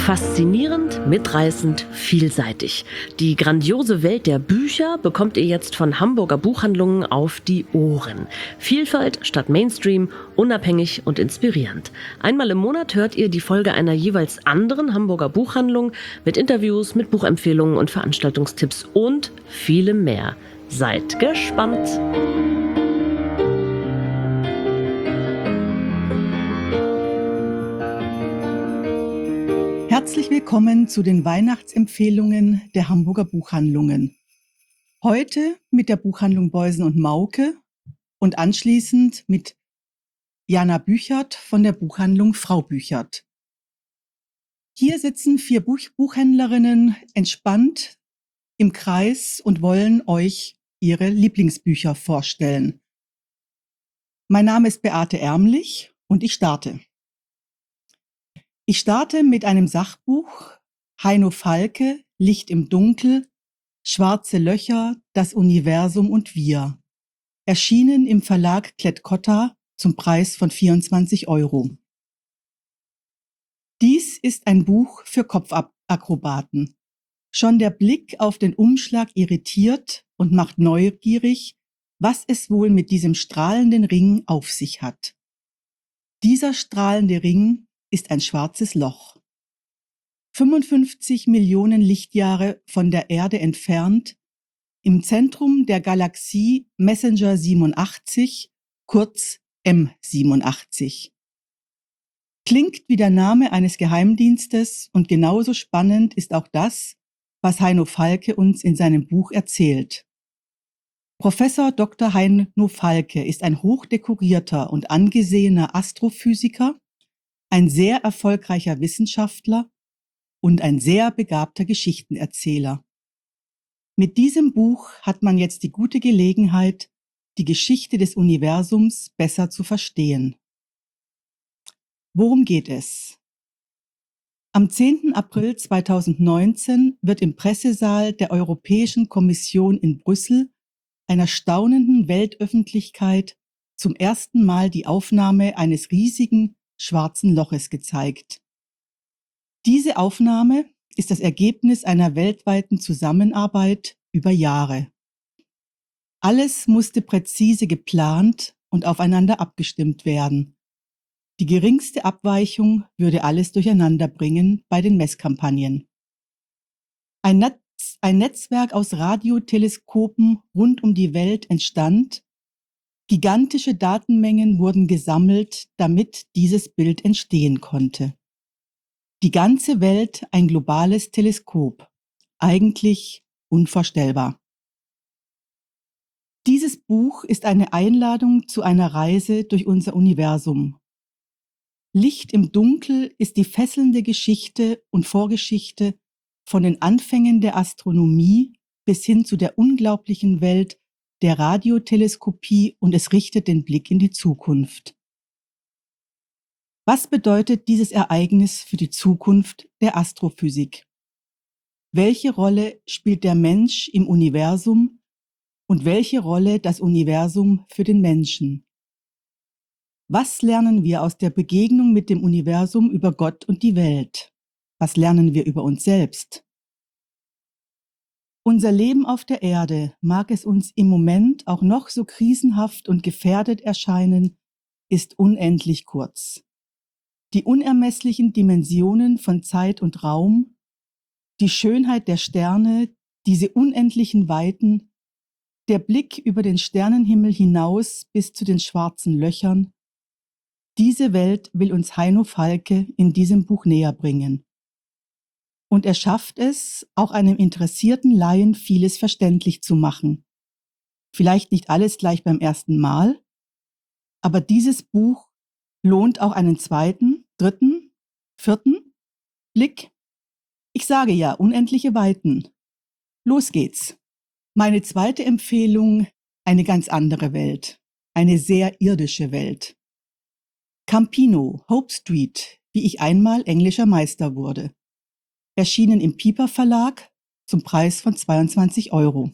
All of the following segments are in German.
Faszinierend, mitreißend, vielseitig. Die grandiose Welt der Bücher bekommt ihr jetzt von Hamburger Buchhandlungen auf die Ohren. Vielfalt statt Mainstream, unabhängig und inspirierend. Einmal im Monat hört ihr die Folge einer jeweils anderen Hamburger Buchhandlung mit Interviews, mit Buchempfehlungen und Veranstaltungstipps und vielem mehr. Seid gespannt! Herzlich willkommen zu den Weihnachtsempfehlungen der Hamburger Buchhandlungen. Heute mit der Buchhandlung Beusen und Mauke und anschließend mit Jana Büchert von der Buchhandlung Frau Büchert. Hier sitzen 4 Buchhändlerinnen entspannt im Kreis und wollen euch ihre Lieblingsbücher vorstellen. Mein Name ist Beate Ärmlich und ich starte. Ich starte mit einem Sachbuch, Heino Falke, Licht im Dunkel, Schwarze Löcher, das Universum und wir. Erschienen im Verlag Klett-Cotta zum Preis von 24 €. Dies ist ein Buch für Kopfakrobaten. Schon der Blick auf den Umschlag irritiert und macht neugierig, was es wohl mit diesem strahlenden Ring auf sich hat. Dieser strahlende Ring ist ein schwarzes Loch. 55 Millionen Lichtjahre von der Erde entfernt, im Zentrum der Galaxie Messenger 87, kurz M87. Klingt wie der Name eines Geheimdienstes und genauso spannend ist auch das, was Heino Falke uns in seinem Buch erzählt. Professor Dr. Heino Falke ist ein hochdekorierter und angesehener Astrophysiker, ein sehr erfolgreicher Wissenschaftler und ein sehr begabter Geschichtenerzähler. Mit diesem Buch hat man jetzt die gute Gelegenheit, die Geschichte des Universums besser zu verstehen. Worum geht es? Am 10. April 2019 wird im Pressesaal der Europäischen Kommission in Brüssel einer staunenden Weltöffentlichkeit zum ersten Mal die Aufnahme eines riesigen schwarzen Loches gezeigt. Diese Aufnahme ist das Ergebnis einer weltweiten Zusammenarbeit über Jahre. Alles musste präzise geplant und aufeinander abgestimmt werden. Die geringste Abweichung würde alles durcheinander bringen bei den Messkampagnen. Ein Netzwerk aus Radioteleskopen rund um die Welt entstand. Gigantische Datenmengen wurden gesammelt, damit dieses Bild entstehen konnte. Die ganze Welt ein globales Teleskop. Eigentlich unvorstellbar. Dieses Buch ist eine Einladung zu einer Reise durch unser Universum. Licht im Dunkel ist die fesselnde Geschichte und Vorgeschichte von den Anfängen der Astronomie bis hin zu der unglaublichen Welt der Radioteleskopie und es richtet den Blick in die Zukunft. Was bedeutet dieses Ereignis für die Zukunft der Astrophysik? Welche Rolle spielt der Mensch im Universum und welche Rolle das Universum für den Menschen? Was lernen wir aus der Begegnung mit dem Universum über Gott und die Welt? Was lernen wir über uns selbst? Unser Leben auf der Erde, mag es uns im Moment auch noch so krisenhaft und gefährdet erscheinen, ist unendlich kurz. Die unermesslichen Dimensionen von Zeit und Raum, die Schönheit der Sterne, diese unendlichen Weiten, der Blick über den Sternenhimmel hinaus bis zu den schwarzen Löchern, diese Welt will uns Heino Falke in diesem Buch näher bringen. Und er schafft es, auch einem interessierten Laien vieles verständlich zu machen. Vielleicht nicht alles gleich beim ersten Mal, aber dieses Buch lohnt auch einen zweiten, dritten, vierten Blick. Ich sage ja, unendliche Weiten. Los geht's. Meine zweite Empfehlung, eine ganz andere Welt. Eine sehr irdische Welt. Campino, Hope Street, wie ich einmal englischer Meister wurde. Erschienen im Piper Verlag zum Preis von 22 €.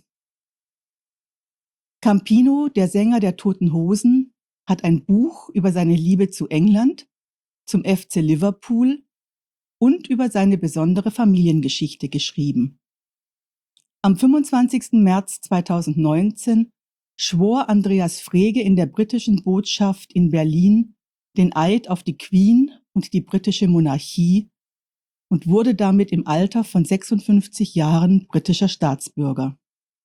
Campino, der Sänger der Toten Hosen, hat ein Buch über seine Liebe zu England, zum FC Liverpool und über seine besondere Familiengeschichte geschrieben. Am 25. März 2019 schwor Andreas Frege in der britischen Botschaft in Berlin den Eid auf die Queen und die britische Monarchie und wurde damit im Alter von 56 Jahren britischer Staatsbürger.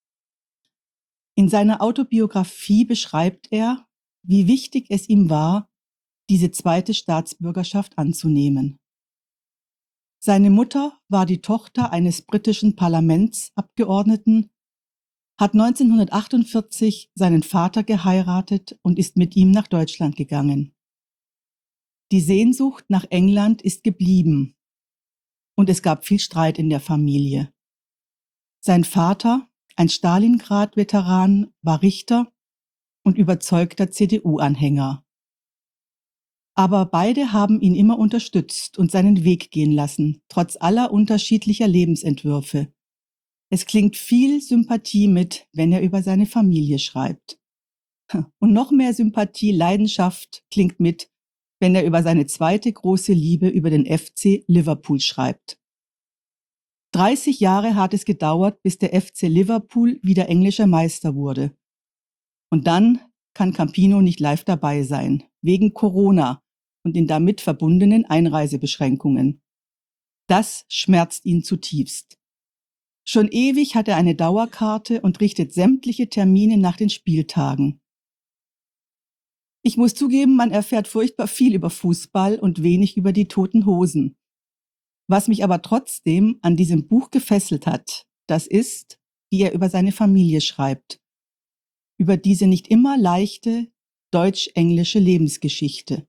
In seiner Autobiografie beschreibt er, wie wichtig es ihm war, diese zweite Staatsbürgerschaft anzunehmen. Seine Mutter war die Tochter eines britischen Parlamentsabgeordneten, hat 1948 seinen Vater geheiratet und ist mit ihm nach Deutschland gegangen. Die Sehnsucht nach England ist geblieben und es gab viel Streit in der Familie. Sein Vater, ein Stalingrad-Veteran, war Richter und überzeugter CDU-Anhänger. Aber beide haben ihn immer unterstützt und seinen Weg gehen lassen, trotz aller unterschiedlicher Lebensentwürfe. Es klingt viel Sympathie mit, wenn er über seine Familie schreibt. Und noch mehr Sympathie, Leidenschaft klingt mit, wenn er über seine zweite große Liebe, über den FC Liverpool schreibt. 30 Jahre hat es gedauert, bis der FC Liverpool wieder englischer Meister wurde. Und dann kann Campino nicht live dabei sein, wegen Corona und den damit verbundenen Einreisebeschränkungen. Das schmerzt ihn zutiefst. Schon ewig hat er eine Dauerkarte und richtet sämtliche Termine nach den Spieltagen. Ich muss zugeben, man erfährt furchtbar viel über Fußball und wenig über die Toten Hosen. Was mich aber trotzdem an diesem Buch gefesselt hat, das ist, wie er über seine Familie schreibt. Über diese nicht immer leichte deutsch-englische Lebensgeschichte.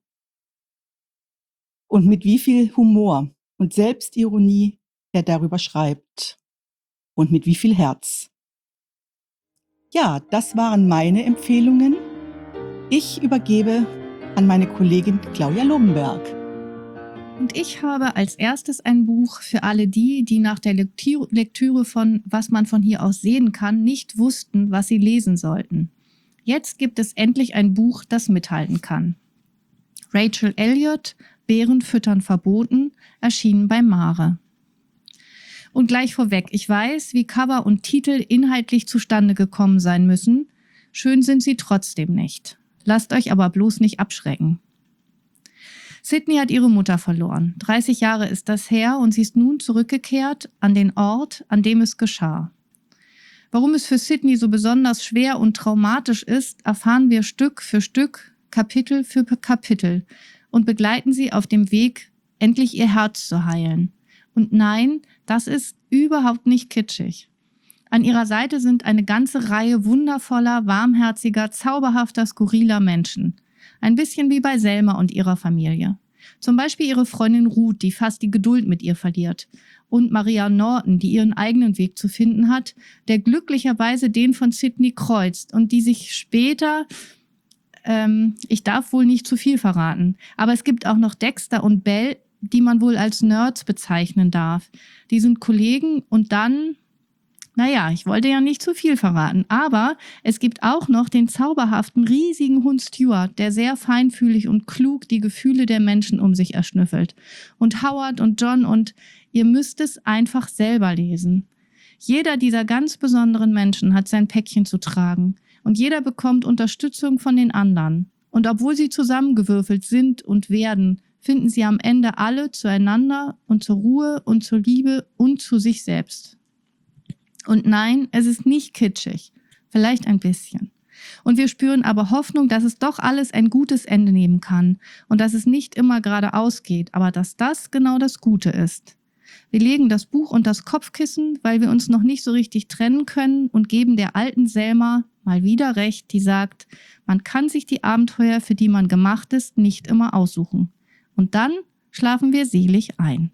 Und mit wie viel Humor und Selbstironie er darüber schreibt. Und mit wie viel Herz. Ja, das waren meine Empfehlungen. Ich übergebe an meine Kollegin Claudia Lumberg. Und ich habe als erstes ein Buch für alle die, die nach der Lektüre von Was man von hier aus sehen kann, nicht wussten, was sie lesen sollten. Jetzt gibt es endlich ein Buch, das mithalten kann. Rachel Elliott, Bären füttern verboten, erschienen bei Mare. Und gleich vorweg, ich weiß, wie Cover und Titel inhaltlich zustande gekommen sein müssen. Schön sind sie trotzdem nicht. Lasst euch aber bloß nicht abschrecken. Sydney hat ihre Mutter verloren. 30 Jahre ist das her und sie ist nun zurückgekehrt an den Ort, an dem es geschah. Warum es für Sydney so besonders schwer und traumatisch ist, erfahren wir Stück für Stück, Kapitel für Kapitel und begleiten sie auf dem Weg, endlich ihr Herz zu heilen. Und nein, das ist überhaupt nicht kitschig. An ihrer Seite sind eine ganze Reihe wundervoller, warmherziger, zauberhafter, skurriler Menschen. Ein bisschen wie bei Selma und ihrer Familie. Zum Beispiel ihre Freundin Ruth, die fast die Geduld mit ihr verliert. Und Maria Norton, die ihren eigenen Weg zu finden hat, der glücklicherweise den von Sydney kreuzt und die sich später, ich darf wohl nicht zu viel verraten, aber es gibt auch noch Dexter und Belle, die man wohl als Nerds bezeichnen darf. Die sind Kollegen und dann, naja, ich wollte ja nicht zu viel verraten, aber es gibt auch noch den zauberhaften, riesigen Hund Stuart, der sehr feinfühlig und klug die Gefühle der Menschen um sich erschnüffelt. Und Howard und John und ihr müsst es einfach selber lesen. Jeder dieser ganz besonderen Menschen hat sein Päckchen zu tragen und jeder bekommt Unterstützung von den anderen. Und obwohl sie zusammengewürfelt sind und werden, finden sie am Ende alle zueinander und zur Ruhe und zur Liebe und zu sich selbst. Und nein, es ist nicht kitschig, vielleicht ein bisschen. Und wir spüren aber Hoffnung, dass es doch alles ein gutes Ende nehmen kann und dass es nicht immer geradeaus geht, aber dass das genau das Gute ist. Wir legen das Buch unter das Kopfkissen, weil wir uns noch nicht so richtig trennen können und geben der alten Selma mal wieder recht, die sagt, man kann sich die Abenteuer, für die man gemacht ist, nicht immer aussuchen. Und dann schlafen wir selig ein.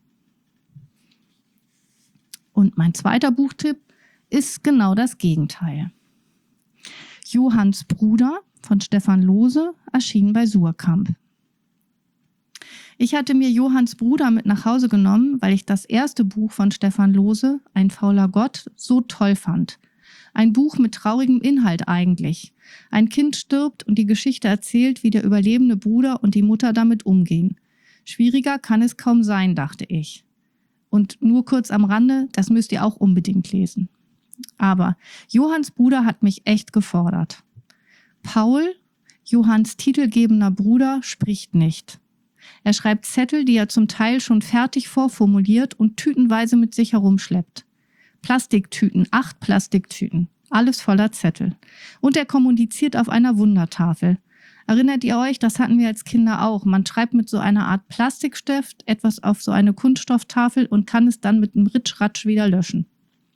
Und mein zweiter Buchtipp ist genau das Gegenteil. Johanns Bruder von Stefan Lohse, erschienen bei Suhrkamp. Ich hatte mir Johanns Bruder mit nach Hause genommen, weil ich das erste Buch von Stefan Lohse, Ein fauler Gott, so toll fand. Ein Buch mit traurigem Inhalt eigentlich. Ein Kind stirbt und die Geschichte erzählt, wie der überlebende Bruder und die Mutter damit umgehen. Schwieriger kann es kaum sein, dachte ich. Und nur kurz am Rande, das müsst ihr auch unbedingt lesen. Aber Johanns Bruder hat mich echt gefordert. Paul, Johanns titelgebender Bruder, spricht nicht. Er schreibt Zettel, die er zum Teil schon fertig vorformuliert und tütenweise mit sich herumschleppt. Plastiktüten, 8 Plastiktüten, alles voller Zettel. Und er kommuniziert auf einer Wundertafel. Erinnert ihr euch, das hatten wir als Kinder auch. Man schreibt mit so einer Art Plastikstift etwas auf so eine Kunststofftafel und kann es dann mit einem Ritschratsch wieder löschen.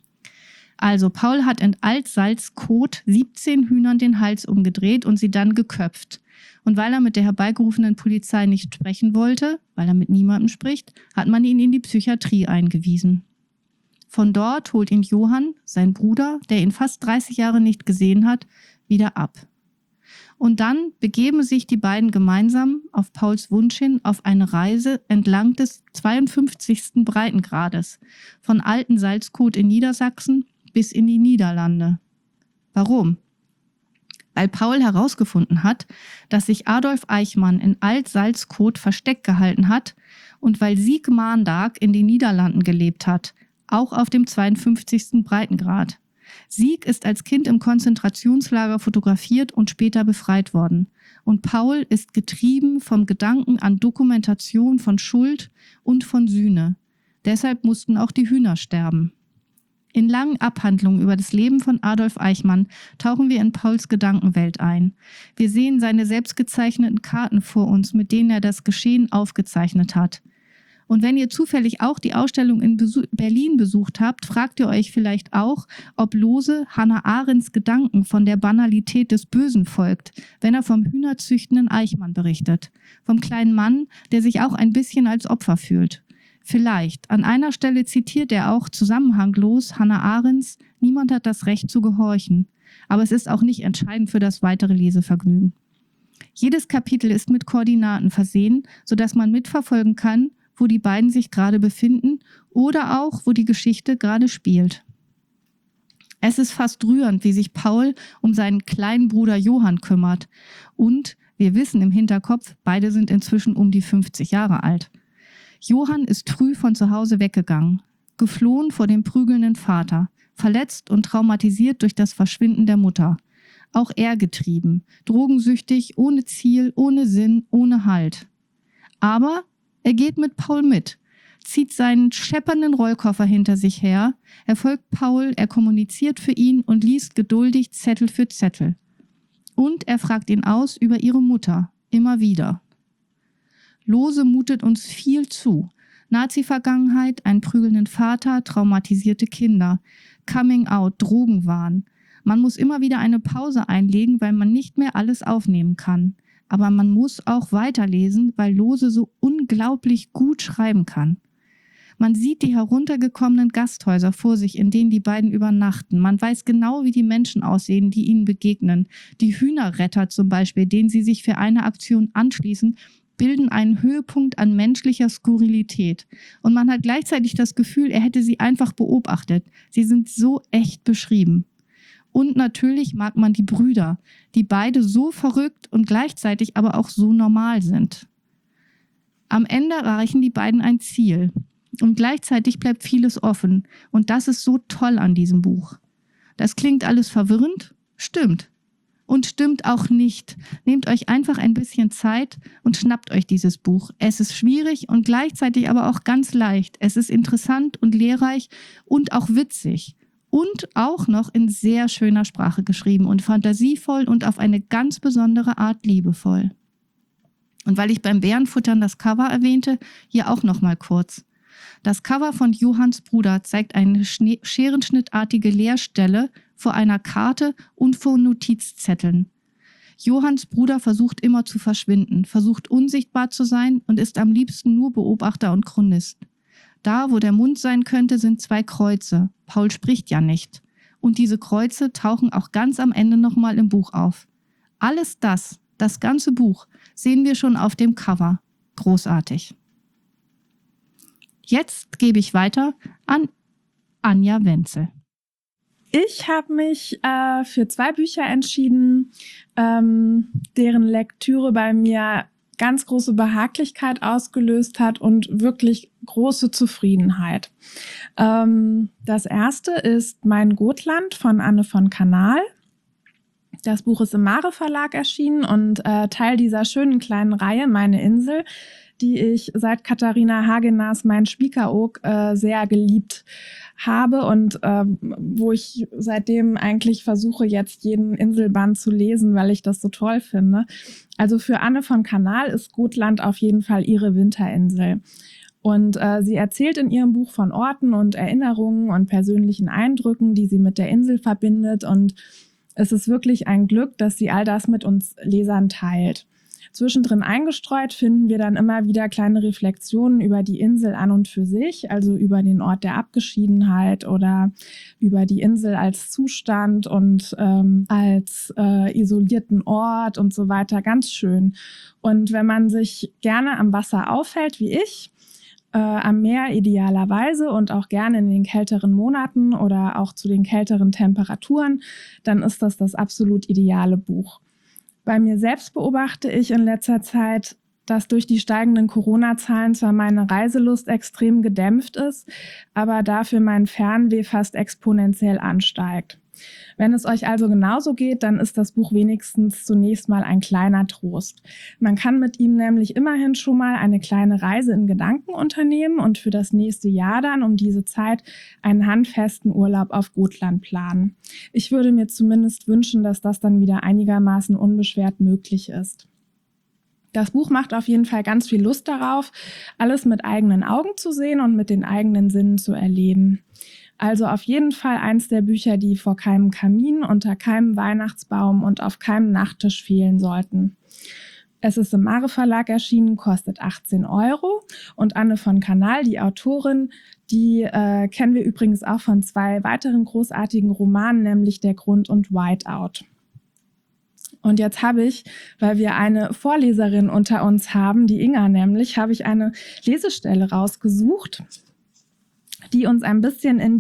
Also Paul hat in Altsalzkot 17 Hühnern den Hals umgedreht und sie dann geköpft. Und weil er mit der herbeigerufenen Polizei nicht sprechen wollte, weil er mit niemandem spricht, hat man ihn in die Psychiatrie eingewiesen. Von dort holt ihn Johann, sein Bruder, der ihn fast 30 Jahre nicht gesehen hat, wieder ab. Und dann begeben sich die beiden gemeinsam auf Pauls Wunsch hin auf eine Reise entlang des 52. Breitengrades von Altensalzkot in Niedersachsen bis in die Niederlande. Warum? Weil Paul herausgefunden hat, dass sich Adolf Eichmann in Altsalzkot versteckt gehalten hat und weil Sieg Maandag in den Niederlanden gelebt hat, auch auf dem 52. Breitengrad. Sieg ist als Kind im Konzentrationslager fotografiert und später befreit worden. Und Paul ist getrieben vom Gedanken an Dokumentation von Schuld und von Sühne. Deshalb mussten auch die Hühner sterben. In langen Abhandlungen über das Leben von Adolf Eichmann tauchen wir in Pauls Gedankenwelt ein. Wir sehen seine selbstgezeichneten Karten vor uns, mit denen er das Geschehen aufgezeichnet hat. Und wenn ihr zufällig auch die Ausstellung in Berlin besucht habt, fragt ihr euch vielleicht auch, ob Lose Hannah Arendts Gedanken von der Banalität des Bösen folgt, wenn er vom hühnerzüchtenden Eichmann berichtet. Vom kleinen Mann, der sich auch ein bisschen als Opfer fühlt. Vielleicht. An einer Stelle zitiert er auch zusammenhanglos Hannah Arendts „Niemand hat das Recht zu gehorchen". Aber es ist auch nicht entscheidend für das weitere Lesevergnügen. Jedes Kapitel ist mit Koordinaten versehen, sodass man mitverfolgen kann, wo die beiden sich gerade befinden oder auch, wo die Geschichte gerade spielt. Es ist fast rührend, wie sich Paul um seinen kleinen Bruder Johann kümmert. Und wir wissen im Hinterkopf, beide sind inzwischen um die 50 Jahre alt. Johann ist früh von zu Hause weggegangen, geflohen vor dem prügelnden Vater, verletzt und traumatisiert durch das Verschwinden der Mutter. Auch er getrieben, drogensüchtig, ohne Ziel, ohne Sinn, ohne Halt. Aber er geht mit Paul mit, zieht seinen scheppernden Rollkoffer hinter sich her, er folgt Paul, er kommuniziert für ihn und liest geduldig Zettel für Zettel. Und er fragt ihn aus über ihre Mutter, immer wieder. Lose mutet uns viel zu. Nazi-Vergangenheit, einen prügelnden Vater, traumatisierte Kinder, Coming-out, Drogenwahn. Man muss immer wieder eine Pause einlegen, weil man nicht mehr alles aufnehmen kann. Aber man muss auch weiterlesen, weil Lose so unglaublich gut schreiben kann. Man sieht die heruntergekommenen Gasthäuser vor sich, in denen die beiden übernachten. Man weiß genau, wie die Menschen aussehen, die ihnen begegnen. Die Hühnerretter zum Beispiel, denen sie sich für eine Aktion anschließen, bilden einen Höhepunkt an menschlicher Skurrilität. Und man hat gleichzeitig das Gefühl, er hätte sie einfach beobachtet. Sie sind so echt beschrieben. Und natürlich mag man die Brüder, die beide so verrückt und gleichzeitig aber auch so normal sind. Am Ende erreichen die beiden ein Ziel. Und gleichzeitig bleibt vieles offen. Und das ist so toll an diesem Buch. Das klingt alles verwirrend? Stimmt. Und stimmt auch nicht. Nehmt euch einfach ein bisschen Zeit und schnappt euch dieses Buch. Es ist schwierig und gleichzeitig aber auch ganz leicht. Es ist interessant und lehrreich und auch witzig. Und auch noch in sehr schöner Sprache geschrieben und fantasievoll und auf eine ganz besondere Art liebevoll. Und weil ich beim Bärenfuttern das Cover erwähnte, hier auch noch mal kurz. Das Cover von Johanns Bruder zeigt eine scherenschnittartige Leerstelle vor einer Karte und vor Notizzetteln. Johanns Bruder versucht immer zu verschwinden, versucht unsichtbar zu sein und ist am liebsten nur Beobachter und Chronist. Da, wo der Mund sein könnte, sind 2 Kreuze. Paul spricht ja nicht. Und diese Kreuze tauchen auch ganz am Ende nochmal im Buch auf. Alles das ganze Buch, sehen wir schon auf dem Cover. Großartig. Jetzt gebe ich weiter an Anja Wenzel. Ich habe mich für 2 Bücher entschieden, deren Lektüre bei mir ganz große Behaglichkeit ausgelöst hat und wirklich große Zufriedenheit. Das erste ist Mein Gotland von Anne von Kanal. Das Buch ist im Mare Verlag erschienen und Teil dieser schönen kleinen Reihe Meine Insel, die ich seit Katharina Hagenas Mein Spiekeroog sehr geliebt habe und wo ich seitdem eigentlich versuche, jetzt jeden Inselband zu lesen, weil ich das so toll finde. Also für Anne von Kanal ist Gotland auf jeden Fall ihre Winterinsel. Und sie erzählt in ihrem Buch von Orten und Erinnerungen und persönlichen Eindrücken, die sie mit der Insel verbindet. Und es ist wirklich ein Glück, dass sie all das mit uns Lesern teilt. Zwischendrin eingestreut finden wir dann immer wieder kleine Reflexionen über die Insel an und für sich, also über den Ort der Abgeschiedenheit oder über die Insel als Zustand und als isolierten Ort und so weiter. Ganz schön. Und wenn man sich gerne am Wasser aufhält, wie ich, am Meer idealerweise und auch gerne in den kälteren Monaten oder auch zu den kälteren Temperaturen, dann ist das absolut ideale Buch. Bei mir selbst beobachte ich in letzter Zeit, dass durch die steigenden Corona-Zahlen zwar meine Reiselust extrem gedämpft ist, aber dafür mein Fernweh fast exponentiell ansteigt. Wenn es euch also genauso geht, dann ist das Buch wenigstens zunächst mal ein kleiner Trost. Man kann mit ihm nämlich immerhin schon mal eine kleine Reise in Gedanken unternehmen und für das nächste Jahr dann um diese Zeit einen handfesten Urlaub auf Gotland planen. Ich würde mir zumindest wünschen, dass das dann wieder einigermaßen unbeschwert möglich ist. Das Buch macht auf jeden Fall ganz viel Lust darauf, alles mit eigenen Augen zu sehen und mit den eigenen Sinnen zu erleben. Also auf jeden Fall eins der Bücher, die vor keinem Kamin, unter keinem Weihnachtsbaum und auf keinem Nachttisch fehlen sollten. Es ist im Mare Verlag erschienen, kostet 18 € und Anne von Kanal, die Autorin, die kennen wir übrigens auch von 2 weiteren großartigen Romanen, nämlich Der Grund und Whiteout. Und jetzt habe ich, weil wir eine Vorleserin unter uns haben, die Inga nämlich, habe ich eine Lesestelle rausgesucht, die uns ein bisschen in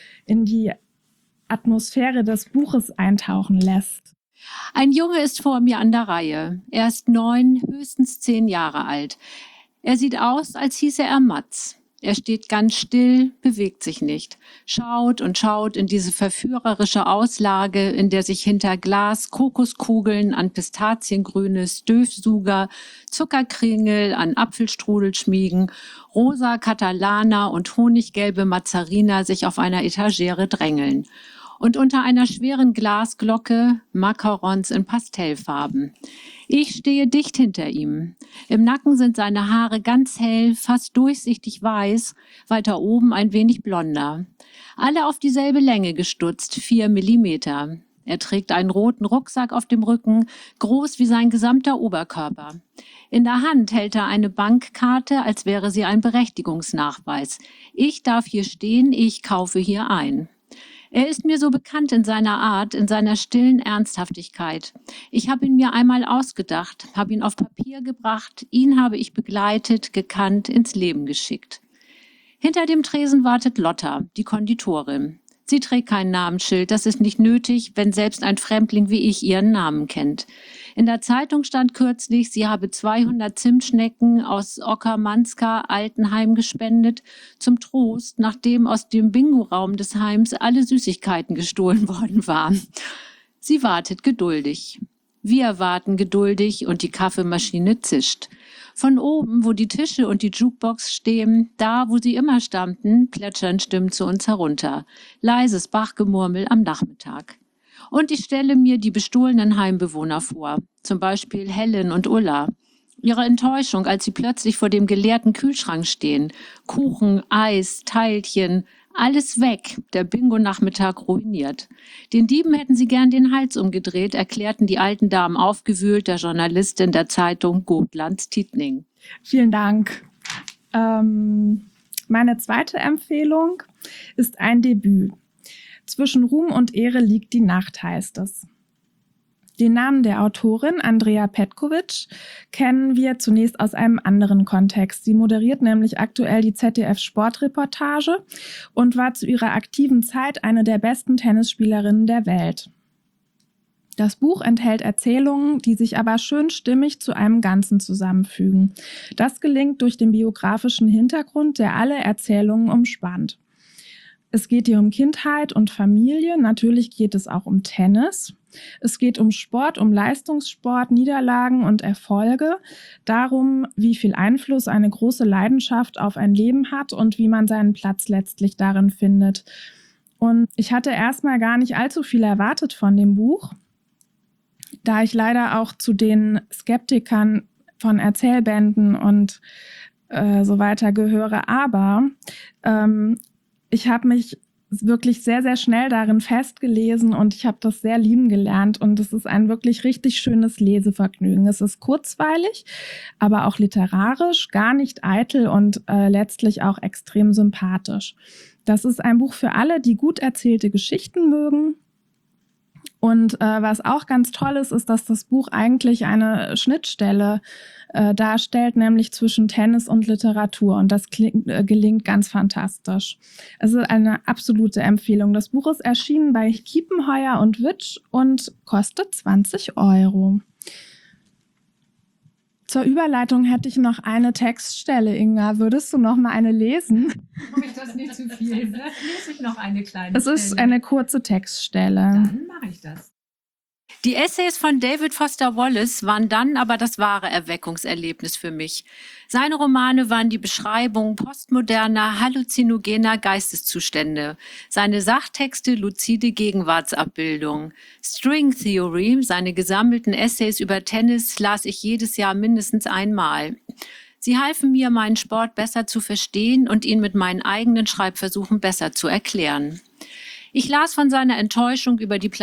die Atmosphäre des Buches eintauchen lässt. Ein Junge ist vor mir an der Reihe. Er ist 9, höchstens 10 Jahre alt. Er sieht aus, als hieße er Mats. Er steht ganz still, bewegt sich nicht, schaut und schaut in diese verführerische Auslage, in der sich hinter Glas Kokoskugeln an Pistaziengrüne Stöfsuger, Zuckerkringel an Apfelstrudel schmiegen, rosa Katalaner und honiggelbe Mazariner sich auf einer Etagere drängeln. Und unter einer schweren Glasglocke Macarons in Pastellfarben. Ich stehe dicht hinter ihm. Im Nacken sind seine Haare ganz hell, fast durchsichtig weiß, weiter oben ein wenig blonder. Alle auf dieselbe Länge gestutzt, 4 Millimeter. Er trägt einen roten Rucksack auf dem Rücken, groß wie sein gesamter Oberkörper. In der Hand hält er eine Bankkarte, als wäre sie ein Berechtigungsnachweis. Ich darf hier stehen, ich kaufe hier ein. Er ist mir so bekannt in seiner Art, in seiner stillen Ernsthaftigkeit. Ich habe ihn mir einmal ausgedacht, habe ihn auf Papier gebracht, ihn habe ich begleitet, gekannt, ins Leben geschickt. Hinter dem Tresen wartet Lotta, die Konditorin. Sie trägt kein Namensschild, das ist nicht nötig, wenn selbst ein Fremdling wie ich ihren Namen kennt. In der Zeitung stand kürzlich, sie habe 200 Zimtschnecken aus Ockermanska Altenheim gespendet, zum Trost, nachdem aus dem Bingo-Raum des Heims alle Süßigkeiten gestohlen worden waren. Sie wartet geduldig. Wir warten geduldig und die Kaffeemaschine zischt. Von oben, wo die Tische und die Jukebox stehen, da, wo sie immer standen, plätschern Stimmen zu uns herunter. Leises Bachgemurmel am Nachmittag. Und ich stelle mir die bestohlenen Heimbewohner vor, zum Beispiel Helen und Ulla. Ihre Enttäuschung, als sie plötzlich vor dem geleerten Kühlschrank stehen. Kuchen, Eis, Teilchen, alles weg, der Bingo-Nachmittag ruiniert. Den Dieben hätten sie gern den Hals umgedreht, erklärten die alten Damen aufgewühlt der Journalistin der Zeitung Gotland-Tietning. Vielen Dank. Meine zweite Empfehlung ist ein Debüt. Zwischen Ruhm und Ehre liegt die Nacht, heißt es. Den Namen der Autorin, Andrea Petkovic, kennen wir zunächst aus einem anderen Kontext. Sie moderiert nämlich aktuell die ZDF-Sportreportage und war zu ihrer aktiven Zeit eine der besten Tennisspielerinnen der Welt. Das Buch enthält Erzählungen, die sich aber schön stimmig zu einem Ganzen zusammenfügen. Das gelingt durch den biografischen Hintergrund, der alle Erzählungen umspannt. Es geht hier um Kindheit und Familie, natürlich geht es auch um Tennis. Es geht um Sport, um Leistungssport, Niederlagen und Erfolge, darum, wie viel Einfluss eine große Leidenschaft auf ein Leben hat und wie man seinen Platz letztlich darin findet. Und ich hatte erstmal gar nicht allzu viel erwartet von dem Buch, da ich leider auch zu den Skeptikern von Erzählbänden und so weiter gehöre. Aber ich habe mich wirklich sehr, sehr schnell darin festgelesen und ich habe das sehr lieben gelernt und es ist ein wirklich richtig schönes Lesevergnügen. Es ist kurzweilig, aber auch literarisch, gar nicht eitel und letztlich auch extrem sympathisch. Das ist ein Buch für alle, die gut erzählte Geschichten mögen. Und was auch ganz toll ist, ist, dass das Buch eigentlich eine Schnittstelle darstellt, nämlich zwischen Tennis und Literatur. Und das gelingt ganz fantastisch. Es ist eine absolute Empfehlung. Das Buch ist erschienen bei Kiepenheuer und Witsch und kostet 20 €. Zur Überleitung hätte ich noch eine Textstelle, Inga. Würdest du noch mal eine lesen? Ob ich das nicht zu viel? Vielleicht lese ich noch eine kleine Es ist eine kurze Textstelle. Dann mache ich das. Die Essays von David Foster Wallace waren dann aber das wahre Erweckungserlebnis für mich. Seine Romane waren die Beschreibung postmoderner, halluzinogener Geisteszustände. Seine Sachtexte luzide Gegenwartsabbildung. String Theory, seine gesammelten Essays über Tennis, las ich jedes Jahr mindestens einmal. Sie halfen mir, meinen Sport besser zu verstehen und ihn mit meinen eigenen Schreibversuchen besser zu erklären. Ich las von seiner Enttäuschung über die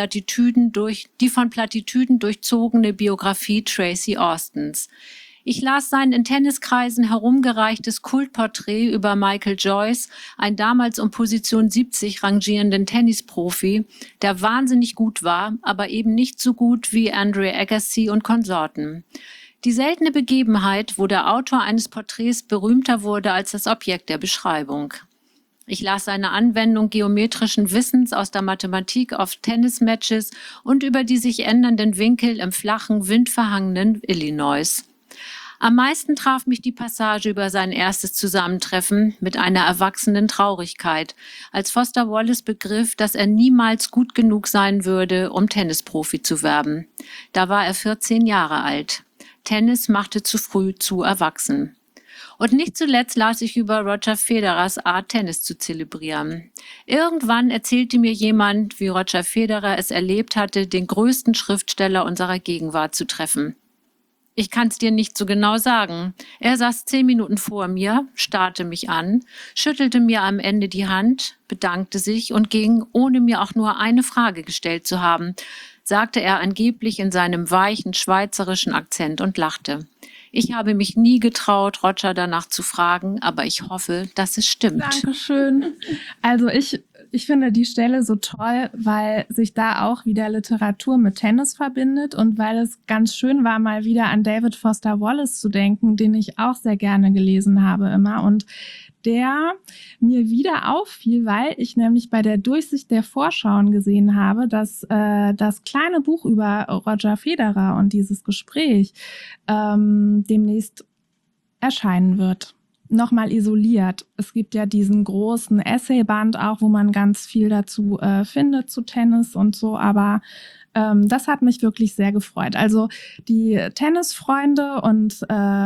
von Plattitüden durchzogene Biografie Tracy Austins. Ich las sein in Tenniskreisen herumgereichtes Kultporträt über Michael Joyce, einen damals um Position 70 rangierenden Tennisprofi, der wahnsinnig gut war, aber eben nicht so gut wie Andre Agassi und Konsorten. Die seltene Begebenheit, wo der Autor eines Porträts berühmter wurde als das Objekt der Beschreibung. Ich las seine Anwendung geometrischen Wissens aus der Mathematik auf Tennismatches und über die sich ändernden Winkel im flachen, windverhangenen Illinois. Am meisten traf mich die Passage über sein erstes Zusammentreffen mit einer erwachsenen Traurigkeit, als Foster Wallace begriff, dass er niemals gut genug sein würde, um Tennisprofi zu werden. Da war er 14 Jahre alt. Tennis machte zu früh zu erwachsen. Und nicht zuletzt las ich über Roger Federers Art, Tennis zu zelebrieren. Irgendwann erzählte mir jemand, wie Roger Federer es erlebt hatte, den größten Schriftsteller unserer Gegenwart zu treffen. Ich kann es dir nicht so genau sagen. Er saß 10 Minuten vor mir, starrte mich an, schüttelte mir am Ende die Hand, bedankte sich und ging, ohne mir auch nur eine Frage gestellt zu haben, sagte er angeblich in seinem weichen schweizerischen Akzent und lachte. Ich habe mich nie getraut, Roger danach zu fragen, aber ich hoffe, dass es stimmt. Dankeschön. Also ich finde die Stelle so toll, weil sich da auch wieder Literatur mit Tennis verbindet und weil es ganz schön war, mal wieder an David Foster Wallace zu denken, den ich auch sehr gerne gelesen habe immer und der mir wieder auffiel, weil ich nämlich bei der Durchsicht der Vorschauen gesehen habe, dass das kleine Buch über Roger Federer und dieses Gespräch demnächst erscheinen wird. Nochmal isoliert. Es gibt ja diesen großen Essayband auch, wo man ganz viel dazu findet zu Tennis und so, aber das hat mich wirklich sehr gefreut. Also die Tennisfreunde und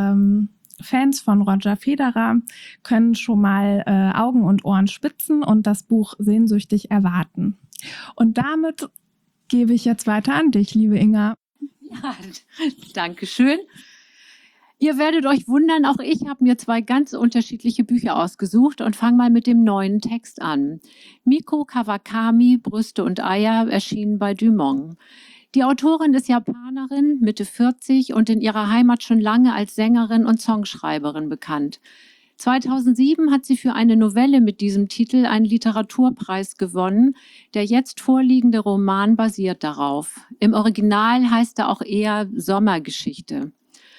Fans von Roger Federer können schon mal Augen und Ohren spitzen und das Buch sehnsüchtig erwarten. Und damit gebe ich jetzt weiter an dich, liebe Inga. Ja, danke schön. Ihr werdet euch wundern, auch ich habe mir 2 ganz unterschiedliche Bücher ausgesucht und fange mal mit dem neuen Text an. Miko Kawakami, Brüste und Eier, erschienen bei Dumont. Die Autorin ist Japanerin, Mitte 40 und in ihrer Heimat schon lange als Sängerin und Songschreiberin bekannt. 2007 hat sie für eine Novelle mit diesem Titel einen Literaturpreis gewonnen. Der jetzt vorliegende Roman basiert darauf. Im Original heißt er auch eher Sommergeschichte.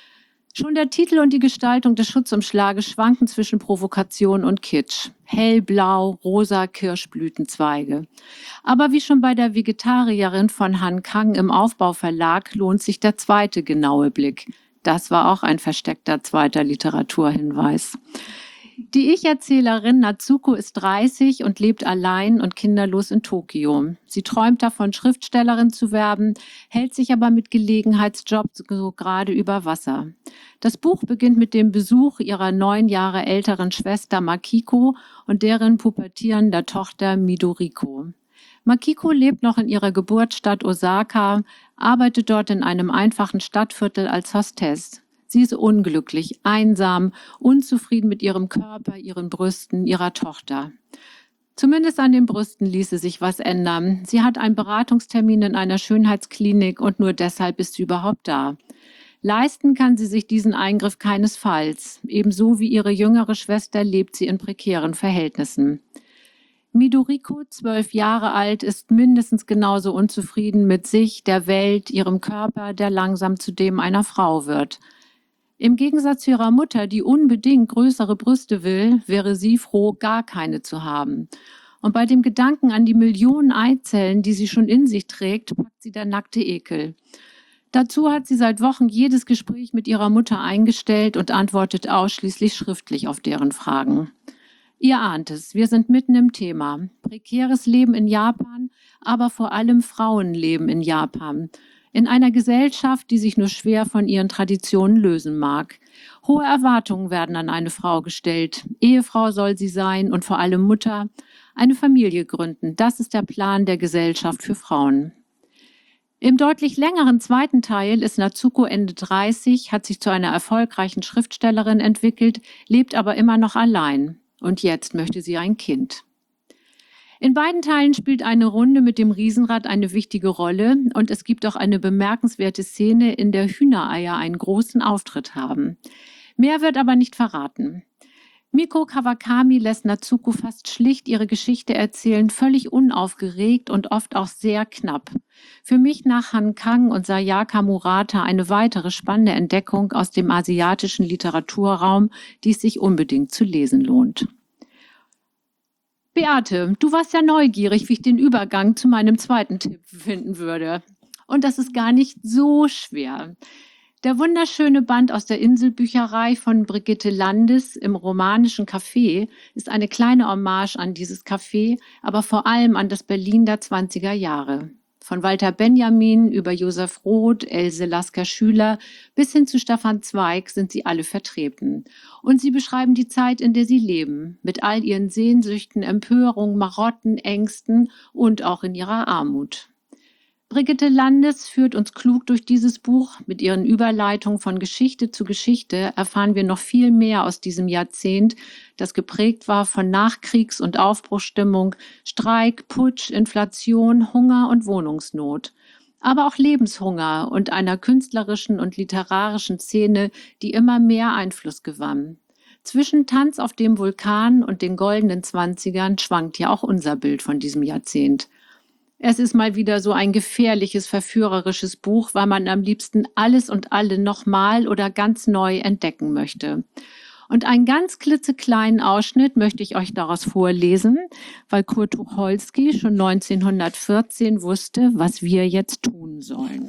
Schon der Titel und die Gestaltung des Schutzumschlages schwanken zwischen Provokation und Kitsch. Hellblau, rosa Kirschblütenzweige. Aber wie schon bei der Vegetarierin von Han Kang im Aufbauverlag lohnt sich der zweite genaue Blick. Das war auch ein versteckter zweiter Literaturhinweis. Die Ich-Erzählerin Natsuko ist 30 und lebt allein und kinderlos in Tokio. Sie träumt davon, Schriftstellerin zu werden, hält sich aber mit Gelegenheitsjobs so gerade über Wasser. Das Buch beginnt mit dem Besuch ihrer 9 Jahre älteren Schwester Makiko und deren pubertierender Tochter Midoriko. Makiko lebt noch in ihrer Geburtsstadt Osaka, arbeitet dort in einem einfachen Stadtviertel als Hostess. Sie ist unglücklich, einsam, unzufrieden mit ihrem Körper, ihren Brüsten, ihrer Tochter. Zumindest an den Brüsten ließe sich was ändern. Sie hat einen Beratungstermin in einer Schönheitsklinik und nur deshalb ist sie überhaupt da. Leisten kann sie sich diesen Eingriff keinesfalls. Ebenso wie ihre jüngere Schwester lebt sie in prekären Verhältnissen. Midoriko, 12 Jahre alt, ist mindestens genauso unzufrieden mit sich, der Welt, ihrem Körper, der langsam zu dem einer Frau wird. Im Gegensatz zu ihrer Mutter, die unbedingt größere Brüste will, wäre sie froh, gar keine zu haben. Und bei dem Gedanken an die Millionen Eizellen, die sie schon in sich trägt, packt sie der nackte Ekel. Dazu hat sie seit Wochen jedes Gespräch mit ihrer Mutter eingestellt und antwortet ausschließlich schriftlich auf deren Fragen. Ihr ahnt es, wir sind mitten im Thema. Prekäres Leben in Japan, aber vor allem Frauenleben in Japan. In einer Gesellschaft, die sich nur schwer von ihren Traditionen lösen mag. Hohe Erwartungen werden an eine Frau gestellt. Ehefrau soll sie sein und vor allem Mutter. Eine Familie gründen, das ist der Plan der Gesellschaft für Frauen. Im deutlich längeren zweiten Teil ist Natsuko Ende 30, hat sich zu einer erfolgreichen Schriftstellerin entwickelt, lebt aber immer noch allein. Und jetzt möchte sie ein Kind. In beiden Teilen spielt eine Runde mit dem Riesenrad eine wichtige Rolle und es gibt auch eine bemerkenswerte Szene, in der Hühnereier einen großen Auftritt haben. Mehr wird aber nicht verraten. Miko Kawakami lässt Natsuko fast schlicht ihre Geschichte erzählen, völlig unaufgeregt und oft auch sehr knapp. Für mich nach Han Kang und Sayaka Murata eine weitere spannende Entdeckung aus dem asiatischen Literaturraum, die es sich unbedingt zu lesen lohnt. Beate, du warst ja neugierig, wie ich den Übergang zu meinem zweiten Tipp finden würde. Und das ist gar nicht so schwer. Der wunderschöne Band aus der Inselbücherei von Brigitte Landes im romanischen Café ist eine kleine Hommage an dieses Café, aber vor allem an das Berlin der 20er Jahre. Von Walter Benjamin über Josef Roth, Else Lasker-Schüler bis hin zu Stefan Zweig sind sie alle vertreten. Und sie beschreiben die Zeit, in der sie leben, mit all ihren Sehnsüchten, Empörungen, Marotten, Ängsten und auch in ihrer Armut. Brigitte Landes führt uns klug durch dieses Buch. Mit ihren Überleitungen von Geschichte zu Geschichte erfahren wir noch viel mehr aus diesem Jahrzehnt, das geprägt war von Nachkriegs- und Aufbruchsstimmung, Streik, Putsch, Inflation, Hunger und Wohnungsnot. Aber auch Lebenshunger und einer künstlerischen und literarischen Szene, die immer mehr Einfluss gewann. Zwischen Tanz auf dem Vulkan und den goldenen Zwanzigern schwankt ja auch unser Bild von diesem Jahrzehnt. Es ist mal wieder so ein gefährliches, verführerisches Buch, weil man am liebsten alles und alle nochmal oder ganz neu entdecken möchte. Und einen ganz klitzekleinen Ausschnitt möchte ich euch daraus vorlesen, weil Kurt Tucholsky schon 1914 wusste, was wir jetzt tun sollen.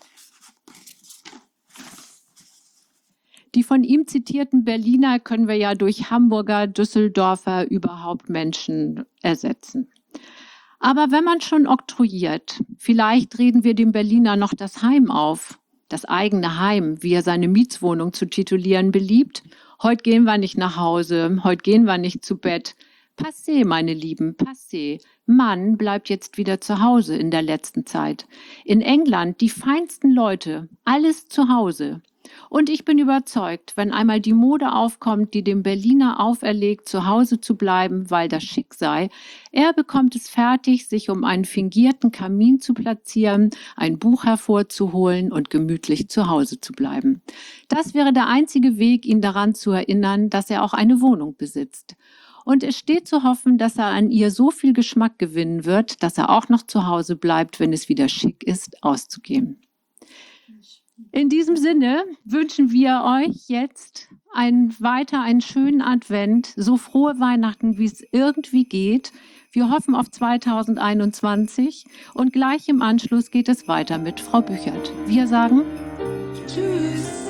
Die von ihm zitierten Berliner können wir ja durch Hamburger, Düsseldorfer, überhaupt Menschen ersetzen. Aber wenn man schon oktroyiert, vielleicht reden wir dem Berliner noch das Heim auf, das eigene Heim, wie er seine Mietswohnung zu titulieren beliebt. Heute gehen wir nicht nach Hause, heute gehen wir nicht zu Bett. Passé, meine Lieben, passé. Mann bleibt jetzt wieder zu Hause in der letzten Zeit. In England die feinsten Leute, alles zu Hause. Und ich bin überzeugt, wenn einmal die Mode aufkommt, die dem Berliner auferlegt, zu Hause zu bleiben, weil das schick sei, er bekommt es fertig, sich um einen fingierten Kamin zu platzieren, ein Buch hervorzuholen und gemütlich zu Hause zu bleiben. Das wäre der einzige Weg, ihn daran zu erinnern, dass er auch eine Wohnung besitzt. Und es steht zu hoffen, dass er an ihr so viel Geschmack gewinnen wird, dass er auch noch zu Hause bleibt, wenn es wieder schick ist, auszugehen. In diesem Sinne wünschen wir euch jetzt einen schönen Advent, so frohe Weihnachten, wie es irgendwie geht. Wir hoffen auf 2021 und gleich im Anschluss geht es weiter mit Frau Büchert. Wir sagen Tschüss.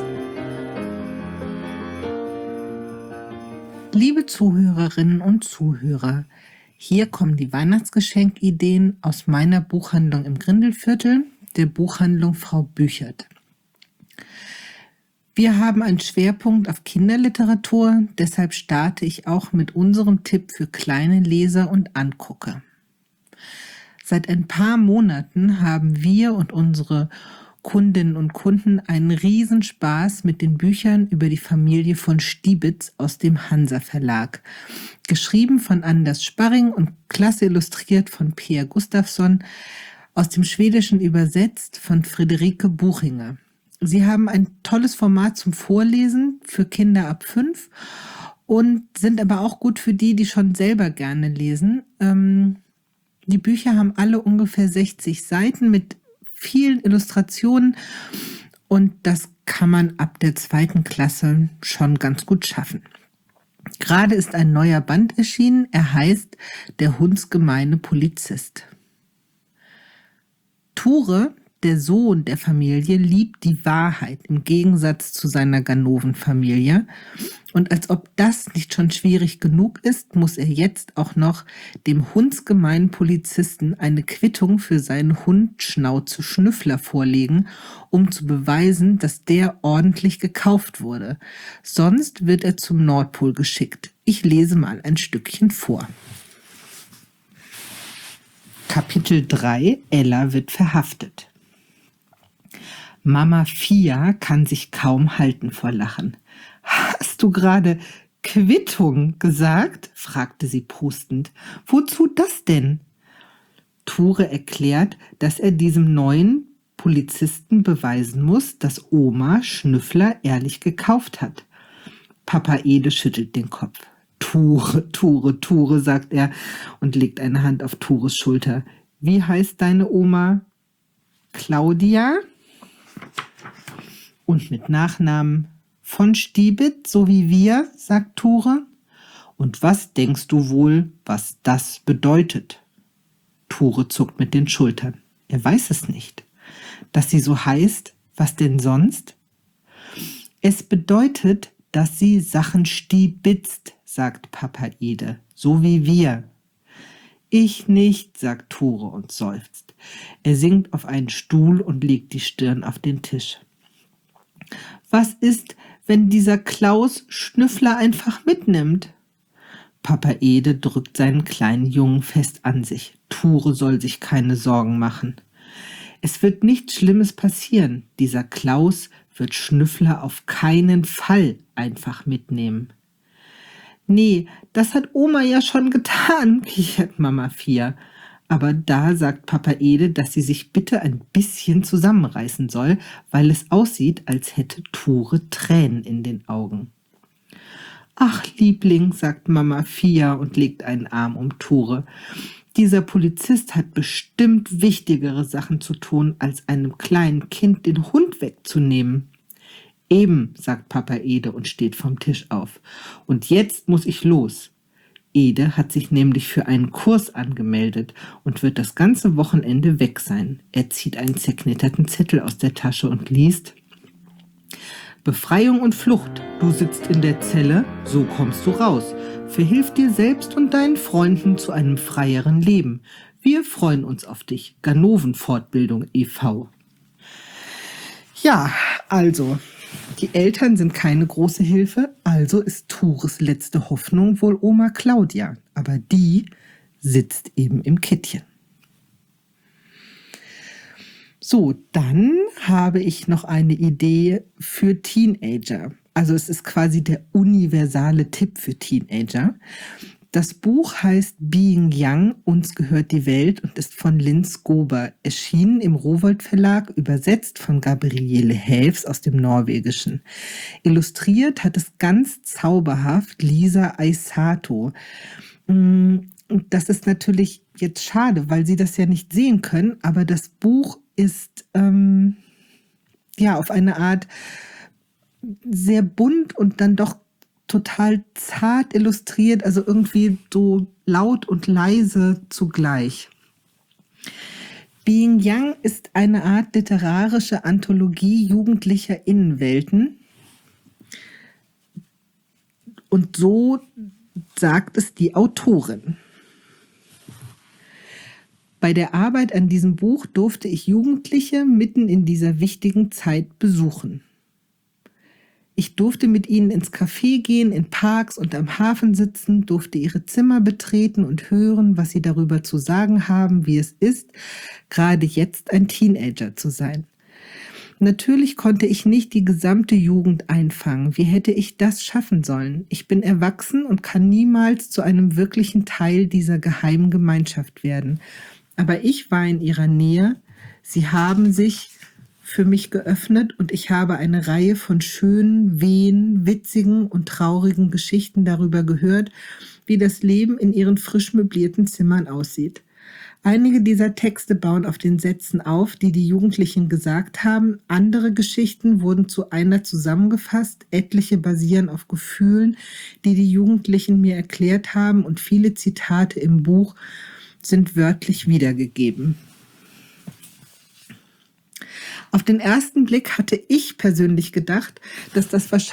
Liebe Zuhörerinnen und Zuhörer, hier kommen die Weihnachtsgeschenkideen aus meiner Buchhandlung im Grindelviertel, der Buchhandlung Frau Büchert. Wir haben einen Schwerpunkt auf Kinderliteratur, deshalb starte ich auch mit unserem Tipp für kleine Leser und Angucker. Seit ein paar Monaten haben wir und unsere Kundinnen und Kunden einen Riesenspaß mit den Büchern über die Familie von Stibitz aus dem Hansa Verlag. Geschrieben von Anders Sparring und klasse illustriert von Pia Gustafsson, aus dem Schwedischen übersetzt von Friederike Buchinger. Sie haben ein tolles Format zum Vorlesen für Kinder ab 5 und sind aber auch gut für die, die schon selber gerne lesen. Die Bücher haben alle ungefähr 60 Seiten mit vielen Illustrationen und das kann man ab der 2. Klasse schon ganz gut schaffen. Gerade ist ein neuer Band erschienen, er heißt Der hundsgemeine Polizist. Ture, der Sohn der Familie, liebt die Wahrheit im Gegensatz zu seiner Ganoven-Familie. Und als ob das nicht schon schwierig genug ist, muss er jetzt auch noch dem hundsgemeinen Polizisten eine Quittung für seinen Hund Schnauze Schnüffler vorlegen, um zu beweisen, dass der ordentlich gekauft wurde. Sonst wird er zum Nordpol geschickt. Ich lese mal ein Stückchen vor. Kapitel 3: Ella wird verhaftet. Mama Fia kann sich kaum halten vor Lachen. »Hast du gerade Quittung gesagt?« fragte sie prustend. »Wozu das denn?« Ture erklärt, dass er diesem neuen Polizisten beweisen muss, dass Oma Schnüffler ehrlich gekauft hat. Papa Ede schüttelt den Kopf. »Ture«, sagt er und legt eine Hand auf Tures Schulter. »Wie heißt deine Oma?« »Claudia?« »Und mit Nachnamen?« »Von Stibitz, so wie wir«, sagt Ture. »Und was denkst du wohl, was das bedeutet?« Ture zuckt mit den Schultern. Er weiß es nicht. Dass sie so heißt, was denn sonst? »Es bedeutet, dass sie Sachen stibitzt«, sagt Papa Ede, »so wie wir.« »Ich nicht«, sagt Ture und seufzt. Er sinkt auf einen Stuhl und legt die Stirn auf den Tisch. »Was ist, wenn dieser Klaus Schnüffler einfach mitnimmt?« Papa Ede drückt seinen kleinen Jungen fest an sich. Ture soll sich keine Sorgen machen. Es wird nichts Schlimmes passieren. Dieser Klaus wird Schnüffler auf keinen Fall einfach mitnehmen. »Nee, das hat Oma ja schon getan«, kichert Mama Fia. Aber da sagt Papa Ede, dass sie sich bitte ein bisschen zusammenreißen soll, weil es aussieht, als hätte Ture Tränen in den Augen. »Ach, Liebling«, sagt Mama Fia und legt einen Arm um Ture. »Dieser Polizist hat bestimmt wichtigere Sachen zu tun, als einem kleinen Kind den Hund wegzunehmen.« »Eben«, sagt Papa Ede und steht vom Tisch auf. »Und jetzt muss ich los.« Ede hat sich nämlich für einen Kurs angemeldet und wird das ganze Wochenende weg sein. Er zieht einen zerknitterten Zettel aus der Tasche und liest: »Befreiung und Flucht. Du sitzt in der Zelle, so kommst du raus. Verhilf dir selbst und deinen Freunden zu einem freieren Leben. Wir freuen uns auf dich. Ganoven-Fortbildung e.V.« Ja, also, die Eltern sind keine große Hilfe, also ist Tures letzte Hoffnung wohl Oma Claudia. Aber die sitzt eben im Kittchen. So, dann habe ich noch eine Idee für Teenager. Also es ist quasi der universale Tipp für Teenager. Das Buch heißt Being Young, uns gehört die Welt und ist von Linn Skåber, erschienen im Rowohlt Verlag, übersetzt von Gabriele Häfs aus dem Norwegischen. Illustriert hat es ganz zauberhaft Lisa Aisato. Und das ist natürlich jetzt schade, weil Sie das ja nicht sehen können, aber das Buch ist ja, auf eine Art sehr bunt und dann doch total zart illustriert, also irgendwie so laut und leise zugleich. Being Young ist eine Art literarische Anthologie jugendlicher Innenwelten. Und so sagt es die Autorin. Bei der Arbeit an diesem Buch durfte ich Jugendliche mitten in dieser wichtigen Zeit besuchen. Ich durfte mit ihnen ins Café gehen, in Parks und am Hafen sitzen, durfte ihre Zimmer betreten und hören, was sie darüber zu sagen haben, wie es ist, gerade jetzt ein Teenager zu sein. Natürlich konnte ich nicht die gesamte Jugend einfangen. Wie hätte ich das schaffen sollen? Ich bin erwachsen und kann niemals zu einem wirklichen Teil dieser geheimen Gemeinschaft werden. Aber ich war in ihrer Nähe. Sie haben sich für mich geöffnet und ich habe eine Reihe von schönen, wehen, witzigen und traurigen Geschichten darüber gehört, wie das Leben in ihren frisch möblierten Zimmern aussieht. Einige dieser Texte bauen auf den Sätzen auf, die die Jugendlichen gesagt haben. Andere Geschichten wurden zu einer zusammengefasst. Etliche basieren auf Gefühlen, die die Jugendlichen mir erklärt haben, und viele Zitate im Buch sind wörtlich wiedergegeben. Auf den ersten Blick hatte ich persönlich gedacht, dass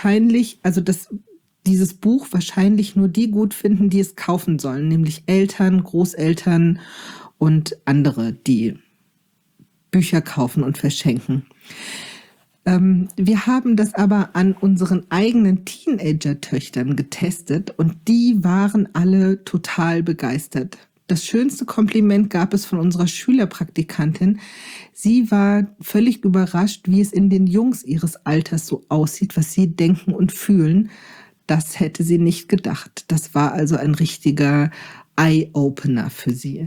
dieses Buch wahrscheinlich nur die gut finden, die es kaufen sollen, nämlich Eltern, Großeltern und andere, die Bücher kaufen und verschenken. Wir haben das aber an unseren eigenen Teenager-Töchtern getestet und die waren alle total begeistert. Das schönste Kompliment gab es von unserer Schülerpraktikantin. Sie war völlig überrascht, wie es in den Jungs ihres Alters so aussieht, was sie denken und fühlen. Das hätte sie nicht gedacht. Das war also ein richtiger Eye-Opener für sie.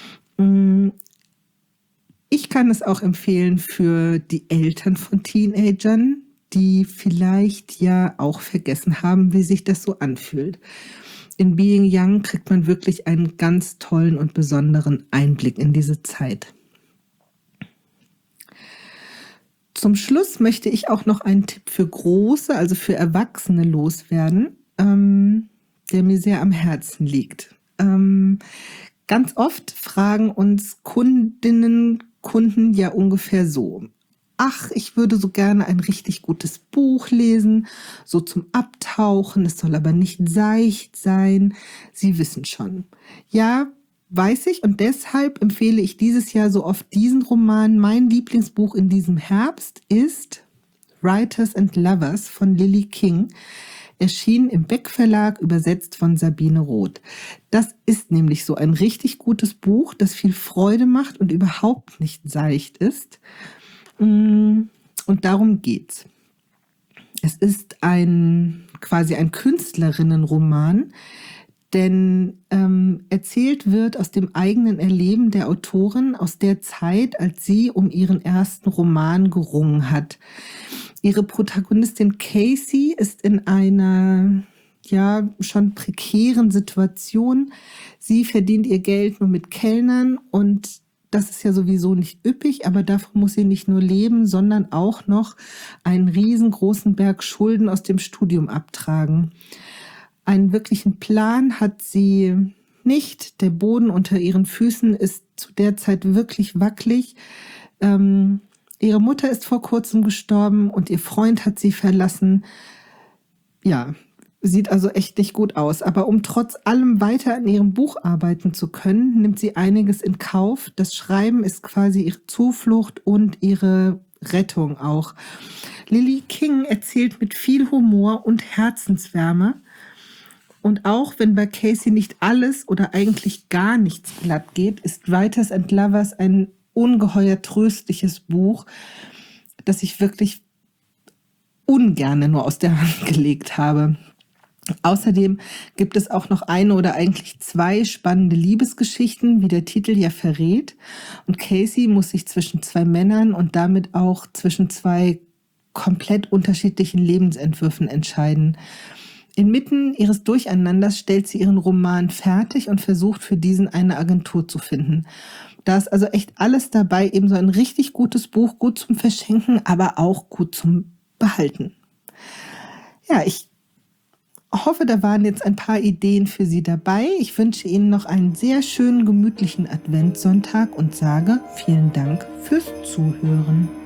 Ich kann es auch empfehlen für die Eltern von Teenagern, die vielleicht ja auch vergessen haben, wie sich das so anfühlt. In Being Young kriegt man wirklich einen ganz tollen und besonderen Einblick in diese Zeit. Zum Schluss möchte ich auch noch einen Tipp für Große, also für Erwachsene loswerden, der mir sehr am Herzen liegt. Ganz oft fragen uns Kunden ja ungefähr so: Ach, ich würde so gerne ein richtig gutes Buch lesen, so zum Abtauchen, es soll aber nicht seicht sein. Sie wissen schon. Ja, weiß ich, und deshalb empfehle ich dieses Jahr so oft diesen Roman. Mein Lieblingsbuch in diesem Herbst ist Writers and Lovers von Lily King, erschienen im Beck Verlag, übersetzt von Sabine Roth. Das ist nämlich so ein richtig gutes Buch, das viel Freude macht und überhaupt nicht seicht ist. Und darum geht's. Es ist quasi ein Künstlerinnenroman, denn erzählt wird aus dem eigenen Erleben der Autorin aus der Zeit, als sie um ihren ersten Roman gerungen hat. Ihre Protagonistin Casey ist in einer schon prekären Situation. Sie verdient ihr Geld nur mit Kellnern und das ist ja sowieso nicht üppig, aber davon muss sie nicht nur leben, sondern auch noch einen riesengroßen Berg Schulden aus dem Studium abtragen. Einen wirklichen Plan hat sie nicht. Der Boden unter ihren Füßen ist zu der Zeit wirklich wackelig. Ihre Mutter ist vor kurzem gestorben und ihr Freund hat sie verlassen. Ja, sieht also echt nicht gut aus. Aber um trotz allem weiter an ihrem Buch arbeiten zu können, nimmt sie einiges in Kauf. Das Schreiben ist quasi ihre Zuflucht und ihre Rettung auch. Lily King erzählt mit viel Humor und Herzenswärme. Und auch wenn bei Casey nicht alles oder eigentlich gar nichts glatt geht, ist Writers and Lovers ein ungeheuer tröstliches Buch, das ich wirklich ungerne nur aus der Hand gelegt habe. Außerdem gibt es auch noch eine oder eigentlich zwei spannende Liebesgeschichten, wie der Titel ja verrät. Und Casey muss sich zwischen zwei Männern und damit auch zwischen zwei komplett unterschiedlichen Lebensentwürfen entscheiden. Inmitten ihres Durcheinanders stellt sie ihren Roman fertig und versucht für diesen eine Agentur zu finden. Da ist also echt alles dabei, eben so ein richtig gutes Buch, gut zum Verschenken, aber auch gut zum Behalten. Ja, ich hoffe, da waren jetzt ein paar Ideen für Sie dabei. Ich wünsche Ihnen noch einen sehr schönen, gemütlichen Adventssonntag und sage vielen Dank fürs Zuhören.